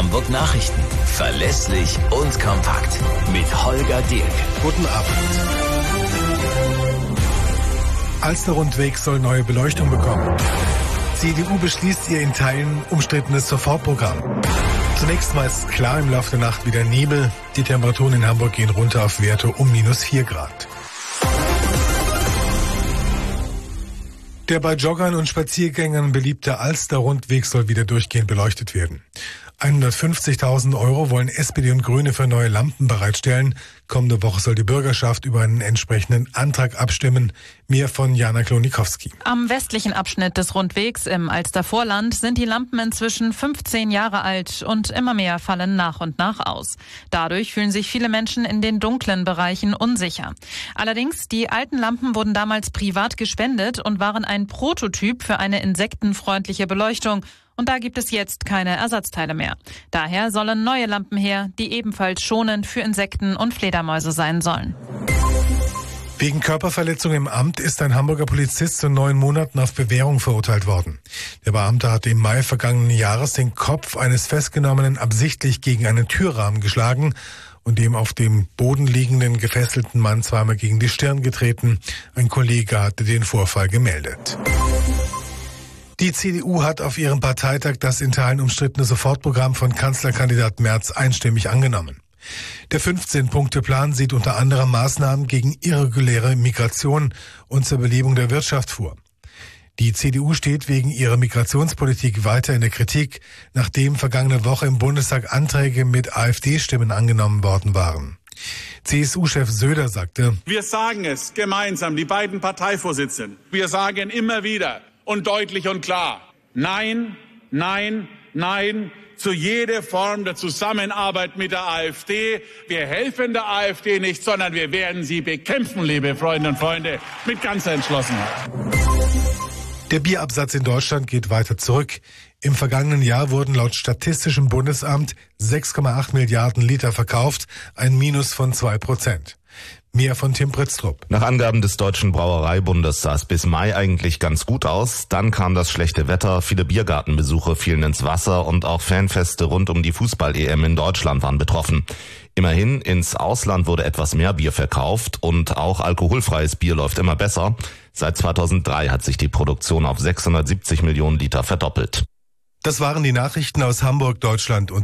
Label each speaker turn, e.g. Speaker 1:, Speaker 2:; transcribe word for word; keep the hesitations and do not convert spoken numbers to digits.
Speaker 1: Hamburg Nachrichten. Verlässlich und kompakt. Mit Holger Dirk.
Speaker 2: Guten Abend. Alster-Rundweg soll neue Beleuchtung bekommen. C D U beschließt ihr in Teilen umstrittenes Sofortprogramm. Zunächst mal ist klar, im Laufe der Nacht wieder Nebel. Die Temperaturen in Hamburg gehen runter auf Werte um minus vier Grad. Der bei Joggern und Spaziergängern beliebte Alster-Rundweg soll wieder durchgehend beleuchtet werden. hundertfünfzigtausend Euro wollen S P D und Grüne für neue Lampen bereitstellen. Kommende Woche soll die Bürgerschaft über einen entsprechenden Antrag abstimmen. Mehr von Jana Klonikowski.
Speaker 3: Am westlichen Abschnitt des Rundwegs im Alstervorland sind die Lampen inzwischen fünfzehn Jahre alt und immer mehr fallen nach und nach aus. Dadurch fühlen sich viele Menschen in den dunklen Bereichen unsicher. Allerdings, die alten Lampen wurden damals privat gespendet und waren ein Prototyp für eine insektenfreundliche Beleuchtung. Und da gibt es jetzt keine Ersatzteile mehr. Daher sollen neue Lampen her, die ebenfalls schonend für Insekten und Fledermäuse sein sollen.
Speaker 2: Wegen Körperverletzung im Amt ist ein Hamburger Polizist zu neun Monaten auf Bewährung verurteilt worden. Der Beamte hatte im Mai vergangenen Jahres den Kopf eines Festgenommenen absichtlich gegen einen Türrahmen geschlagen und dem auf dem Boden liegenden gefesselten Mann zweimal gegen die Stirn getreten. Ein Kollege hatte den Vorfall gemeldet. Die C D U hat auf ihrem Parteitag das in Teilen umstrittene Sofortprogramm von Kanzlerkandidat Merz einstimmig angenommen. Der fünfzehn-Punkte-Plan sieht unter anderem Maßnahmen gegen irreguläre Migration und zur Belebung der Wirtschaft vor. Die C D U steht wegen ihrer Migrationspolitik weiter in der Kritik, nachdem vergangene Woche im Bundestag Anträge mit AfD-Stimmen angenommen worden waren. C S U-Chef Söder sagte:
Speaker 4: Wir sagen es gemeinsam, die beiden Parteivorsitzenden. Wir sagen immer wieder und deutlich und klar: Nein, nein, nein zu jeder Form der Zusammenarbeit mit der AfD. Wir helfen der AfD nicht, sondern wir werden sie bekämpfen, liebe Freunde und Freunde, mit ganzer Entschlossenheit.
Speaker 2: Der Bierabsatz in Deutschland geht weiter zurück. Im vergangenen Jahr wurden laut Statistischem Bundesamt sechs Komma acht Milliarden Liter verkauft, ein Minus von zwei Prozent. Mehr von Tim Pritztrup.
Speaker 5: Nach Angaben des Deutschen Brauereibundes sah es bis Mai eigentlich ganz gut aus. Dann kam das schlechte Wetter, viele Biergartenbesuche fielen ins Wasser und auch Fanfeste rund um die Fußball-E M in Deutschland waren betroffen. Immerhin, ins Ausland wurde etwas mehr Bier verkauft und auch alkoholfreies Bier läuft immer besser. Seit zweitausenddrei hat sich die Produktion auf sechshundertsiebzig Millionen Liter verdoppelt.
Speaker 2: Das waren die Nachrichten aus Hamburg, Deutschland und